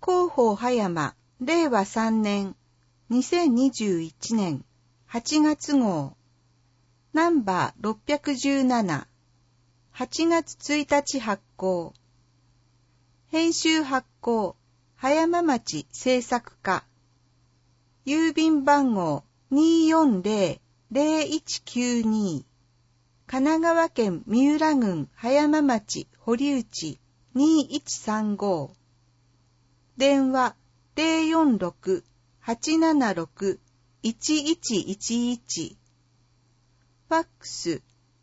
広報葉山令和3年2021年8月号ナンバー617 8月1日発行編集発行葉山町制作課郵便番号 240-0192 神奈川県三浦郡葉山町堀内2135電話 046-876-1111 ファックス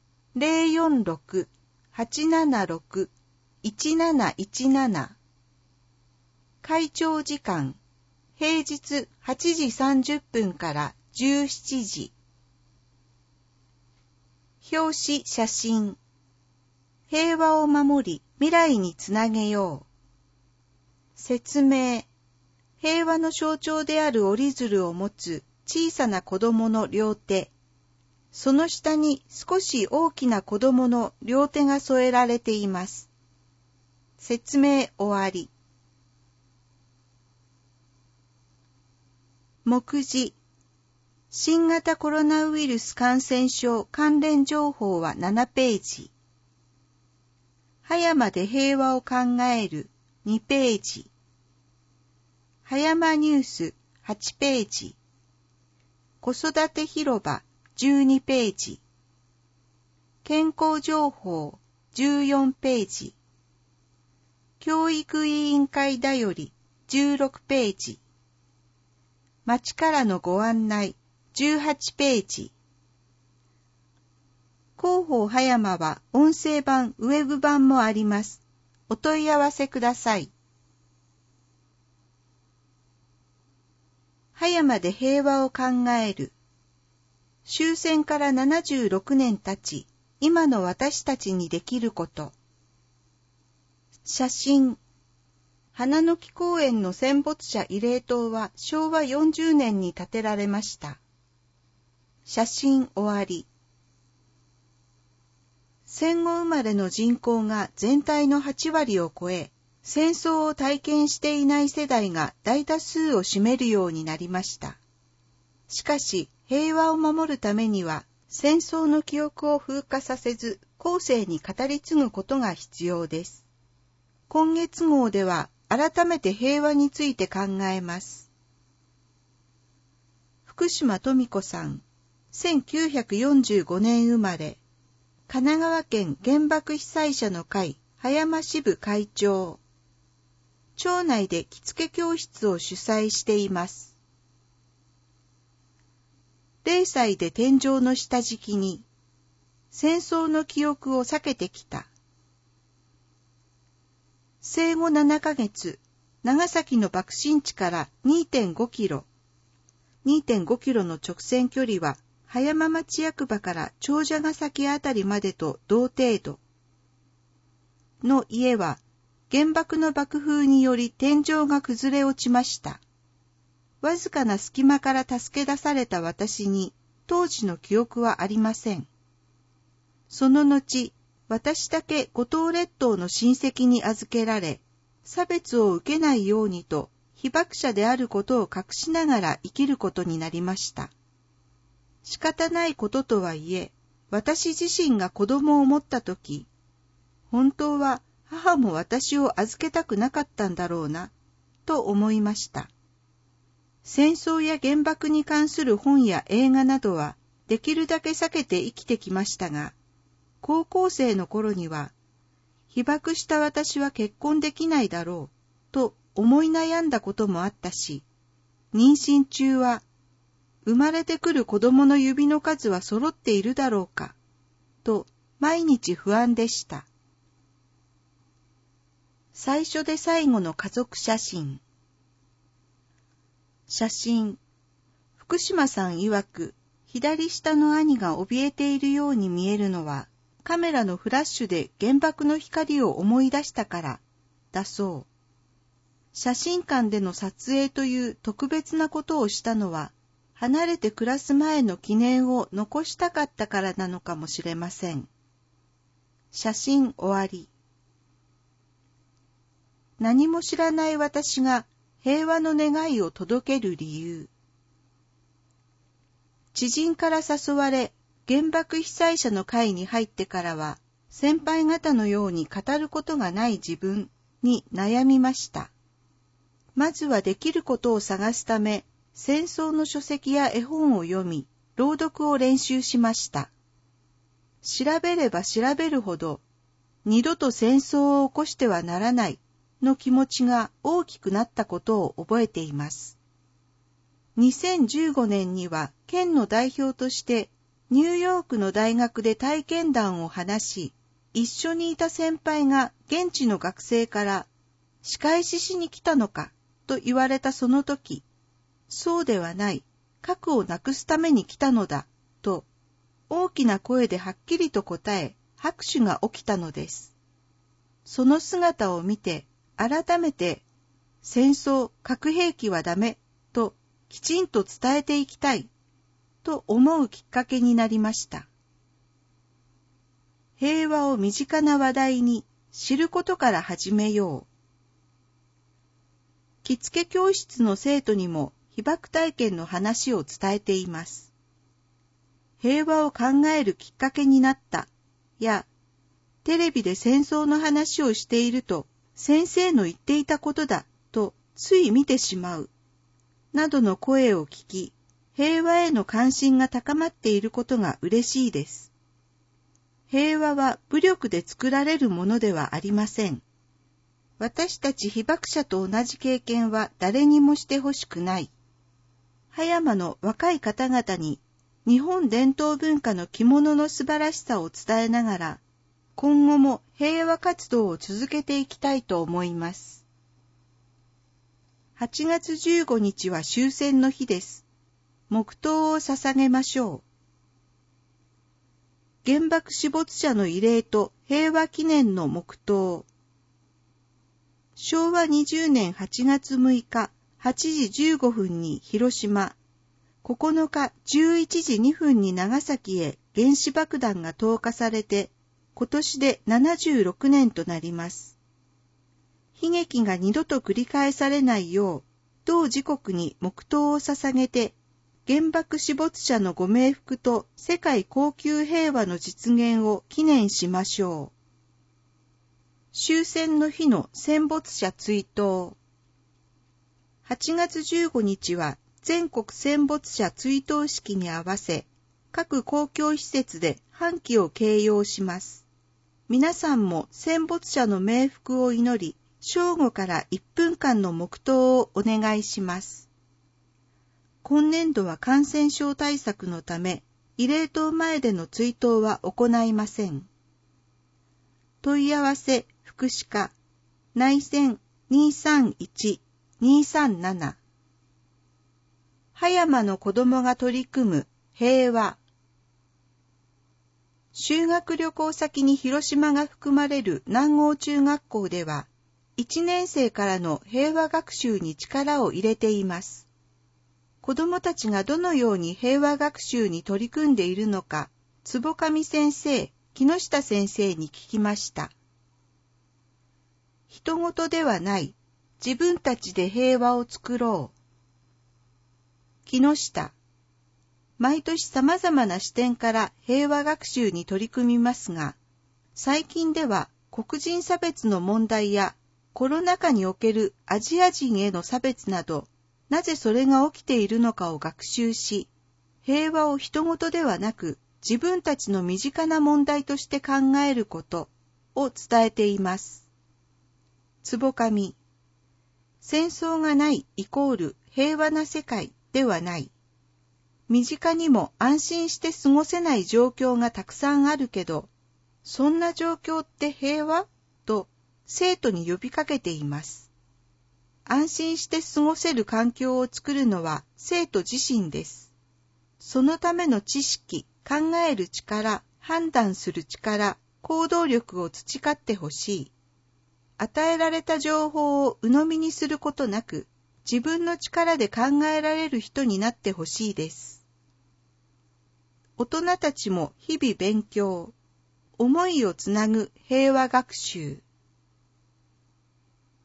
046-876-1717 開庁時間平日8時30分から17時表紙写真平和を守り未来につなげよう説明平和の象徴である折り鶴を持つ小さな子供の両手その下に少し大きな子供の両手が添えられています説明終わり目次新型コロナウイルス感染症関連情報は7ページ葉山で平和を考える2ページ葉山ニュース8ページ子育て広場12ページ健康情報14ページ教育委員会だより16ページ町からのご案内18ページ広報葉山は音声版ウェブ版もありますお問い合わせください葉山で平和を考える終戦から76年経ち今の私たちにできること写真花の木公園の戦没者慰霊塔は昭和40年に建てられました写真終わり戦後生まれの人口が全体の8割を超え戦争を体験していない世代が大多数を占めるようになりましたしかし平和を守るためには戦争の記憶を風化させず後世に語り継ぐことが必要です今月号では改めて平和について考えます福島富子さん1945年生まれ神奈川県原爆被災者の会葉山支部会長町内で着付け教室を主催しています0歳で天井の下敷きに戦争の記憶を避けてきた生後7ヶ月長崎の爆心地から 2.5 キロ2.5 キロの直線距離は葉山町役場から長者ヶ崎あたりまでと同程度の家は原爆の爆風により天井が崩れ落ちましたわずかな隙間から助け出された私に当時の記憶はありませんその後私だけ五島列島の親戚に預けられ差別を受けないようにと被爆者であることを隠しながら生きることになりました仕方ないこととはいえ私自身が子供を持ったとき本当は母も私を預けたくなかったんだろうなと思いました戦争や原爆に関する本や映画などはできるだけ避けて生きてきましたが高校生の頃には被爆した私は結婚できないだろうと思い悩んだこともあったし妊娠中は生まれてくる子供の指の数は揃っているだろうかと毎日不安でした最初で最後の家族写真写真福島さん曰く左下の兄が怯えているように見えるのはカメラのフラッシュで原爆の光を思い出したからだそう写真館での撮影という特別なことをしたのは離れて暮らす前の記念を残したかったからなのかもしれません写真終わり何も知らない私が平和の願いを届ける理由。知人から誘われ、原爆被災者の会に入ってからは、先輩方のように語ることがない自分に悩みました。まずはできることを探すため、戦争の書籍や絵本を読み、朗読を練習しました。調べれば調べるほど、二度と戦争を起こしてはならないの気持ちが大きくなったことを覚えています。2015年には県の代表としてニューヨークの大学で体験談を話し、一緒にいた先輩が現地の学生から仕返ししに来たのかと言われたその時、そうではない、核をなくすために来たのだと大きな声ではっきりと答え、拍手が起きたのです。その姿を見て改めて戦争、核兵器はダメときちんと伝えていきたいと思うきっかけになりました。平和を身近な話題に知ることから始めよう。着付け教室の生徒にも被爆体験の話を伝えています。平和を考えるきっかけになったや、テレビで戦争の話をしていると先生の言っていたことだとつい見てしまうなどの声を聞き、平和への関心が高まっていることが嬉しいです。平和は武力で作られるものではありません。私たち被爆者と同じ経験は誰にもしてほしくない。葉山の若い方々に日本伝統文化の着物の素晴らしさを伝えながら、今後も平和活動を続けていきたいと思います。8月15日は終戦の日です。黙祷を捧げましょう。原爆死没者の慰霊と平和記念の黙祷。昭和20年8月6日8時15分に広島、9日11時2分に長崎へ原子爆弾が投下されて、今年で76年となります。悲劇が二度と繰り返されないよう、同時刻に黙祷を捧げて、原爆死没者のご冥福と世界恒久平和の実現を記念しましょう。終戦の日の戦没者追悼。8月15日は全国戦没者追悼式に合わせ、各公共施設で半旗を掲揚します。皆さんも戦没者の冥福を祈り、正午から1分間の黙祷をお願いします。今年度は感染症対策のため、慰霊塔前での追悼は行いません。問い合わせ福祉課内線 231-237 葉山の子どもが取り組む平和。修学旅行先に広島が含まれる南郷中学校では、1年生からの平和学習に力を入れています。子どもたちがどのように平和学習に取り組んでいるのか、坪上先生、木下先生に聞きました。人事ではない、自分たちで平和を作ろう。木下、毎年様々な視点から平和学習に取り組みますが、最近では黒人差別の問題やコロナ禍におけるアジア人への差別など、なぜそれが起きているのかを学習し、平和を人事ではなく自分たちの身近な問題として考えることを伝えています。坪上、戦争がないイコール平和な世界ではない。身近にも安心して過ごせない状況がたくさんあるけど、そんな状況って平和？と生徒に呼びかけています。安心して過ごせる環境を作るのは生徒自身です。そのための知識、考える力、判断する力、行動力を培ってほしい。与えられた情報を鵜呑みにすることなく、自分の力で考えられる人になってほしいです。大人たちも日々勉強、思いをつなぐ平和学習。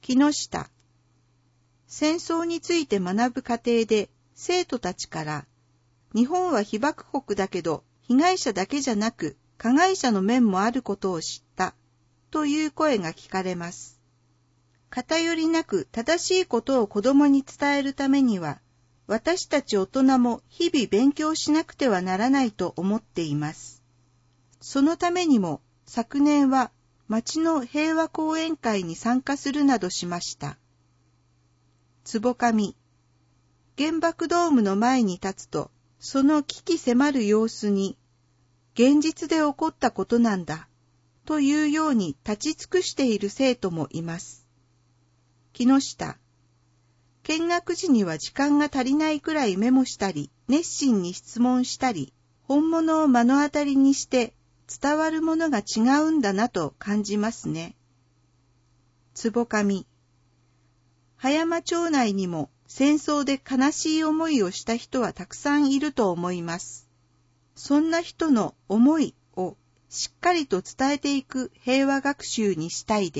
木下。戦争について学ぶ過程で生徒たちから、日本は被爆国だけど被害者だけじゃなく加害者の面もあることを知ったという声が聞かれます。偏りなく正しいことを子供に伝えるためには、私たち大人も日々勉強しなくてはならないと思っています。そのためにも昨年は町の平和講演会に参加するなどしました。坪上。原爆ドームの前に立つと、その危機迫る様子に、現実で起こったことなんだ、というように立ち尽くしている生徒もいます。木下。見学時には時間が足りないくらいメモしたり、熱心に質問したり、本物を目の当たりにして伝わるものが違うんだなと感じますね。坪上。葉山町内にも戦争で悲しい思いをした人はたくさんいると思います。そんな人の思いをしっかりと伝えていく平和学習にしたいです。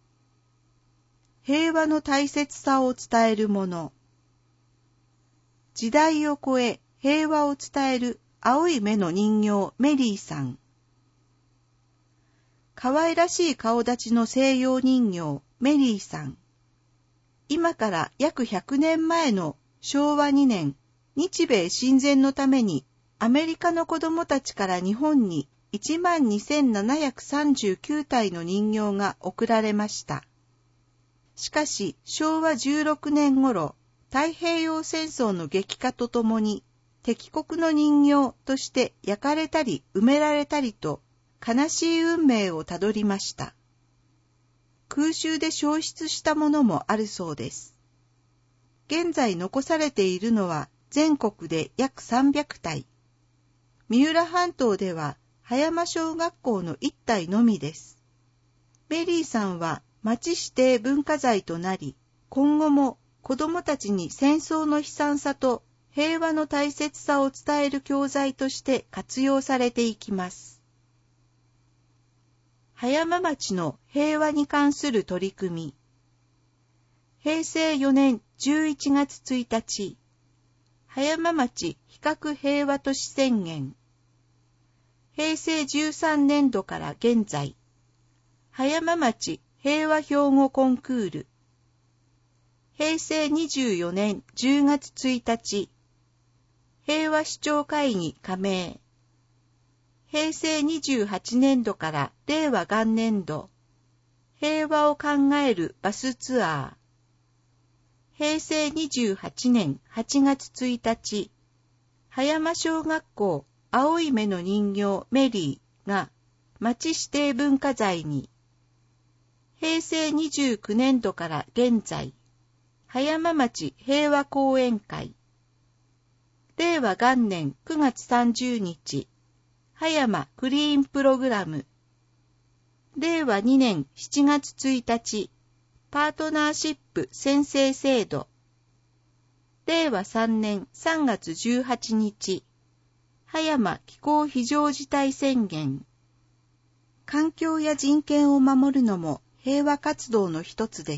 平和の大切さを伝えるもの。時代を超え平和を伝える青い目の人形メリーさん。可愛らしい顔立ちの西洋人形メリーさん。今から約100年前の昭和2年、日米親善のためにアメリカの子供たちから日本に12,739体の人形が送られました。しかし昭和16年頃、太平洋戦争の激化とともに敵国の人形として焼かれたり埋められたりと悲しい運命をたどりました。空襲で焼失したものもあるそうです。現在残されているのは全国で約300体。三浦半島では葉山小学校の1体のみです。メリーさんは町指定文化財となり、今後も子どもたちに戦争の悲惨さと平和の大切さを伝える教材として活用されていきます。葉山町の平和に関する取り組み。平成4年11月1日、葉山町比較平和都市宣言。平成13年度から現在、葉山町平和標語コンクール。平成24年10月1日、平和市長会議加盟。平成28年度から令和元年度、平和を考えるバスツアー。平成28年8月1日、葉山小学校青い目の人形メリーが町指定文化財に。平成29年度から現在、葉山町平和講演会。令和元年9月30日、葉山クリーンプログラム。令和2年7月1日、パートナーシップ宣誓制度。令和3年3月18日、葉山気候非常事態宣言。環境や人権を守るのも平和活動の一つです。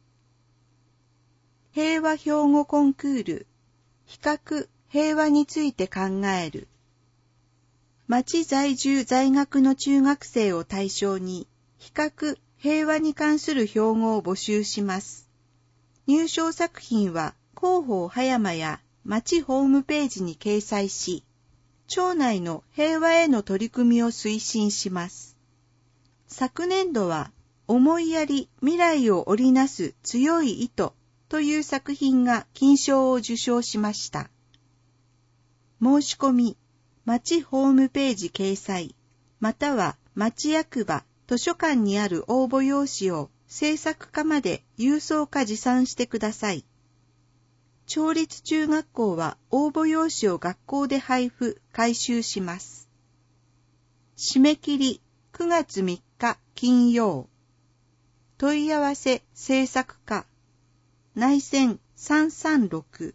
平和標語コンクール、比較平和について考える。町在住在学の中学生を対象に、比較平和に関する標語を募集します。入賞作品は広報葉山や町ホームページに掲載し、町内の平和への取り組みを推進します。昨年度は、思いやり未来を織りなす強い糸という作品が金賞を受賞しました。申し込み、町ホームページ掲載、または町役場、図書館にある応募用紙を制作課まで郵送か持参してください。町立中学校は応募用紙を学校で配布、回収します。締め切り9月3日金曜。問い合わせ制作課、内線336。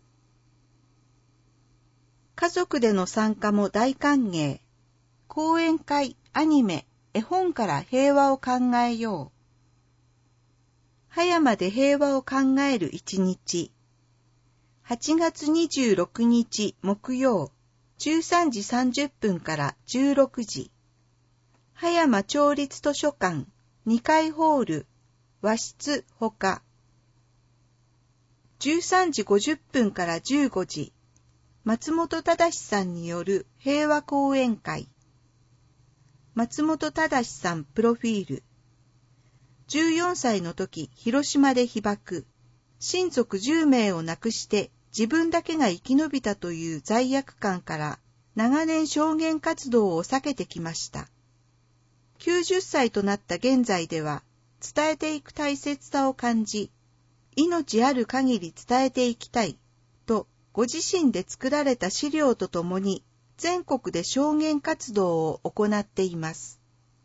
家族での参加も大歓迎。講演会、アニメ、絵本から平和を考えよう。 葉山で平和を考える一日。8月26日木曜、13時30分から16時。葉山町立図書館2階ホール、和室ほか。13時50分から15時。松本忠さんによる平和講演会。松本忠さんプロフィール。14歳の時、広島で被爆。親族10名を亡くして自分だけが生き延びたという罪悪感から長年証言活動を避けてきました。90歳となった現在では伝えていく大切さを感じ、命ある限り伝えていきたいとご自身で作られた資料とともに全国で証言活動を行っています。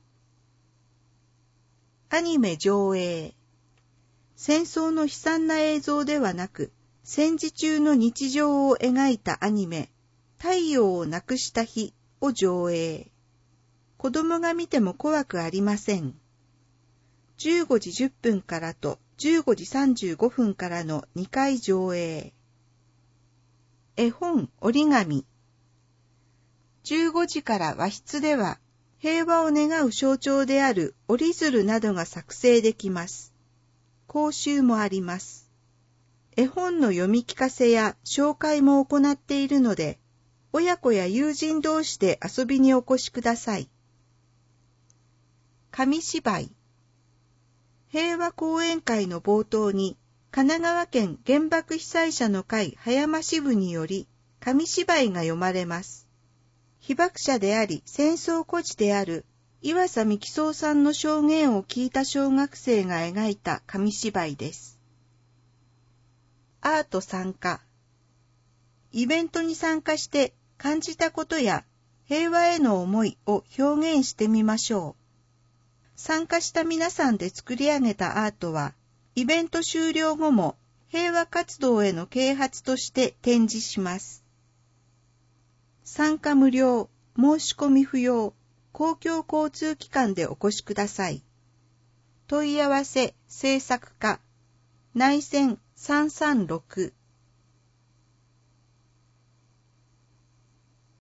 アニメ上映。戦争の悲惨な映像ではなく、戦時中の日常を描いたアニメ、太陽をなくした日を上映。子供が見ても怖くありません。15時10分からと15時35分からの2回上映。絵本折り紙。15時から和室では、平和を願う象徴である折り鶴などが作成できます。講習もあります。絵本の読み聞かせや紹介も行っているので、親子や友人同士で遊びにお越しください。紙芝居。平和講演会の冒頭に、神奈川県原爆被災者の会葉山支部により、紙芝居が読まれます。被爆者であり戦争孤児である岩佐幹三さんの証言を聞いた小学生が描いた紙芝居です。アート参加。イベントに参加して感じたことや平和への思いを表現してみましょう。参加した皆さんで作り上げたアートは、イベント終了後も平和活動への啓発として展示します。参加無料、申し込み不要、公共交通機関でお越しください。問い合わせ制作課、内線336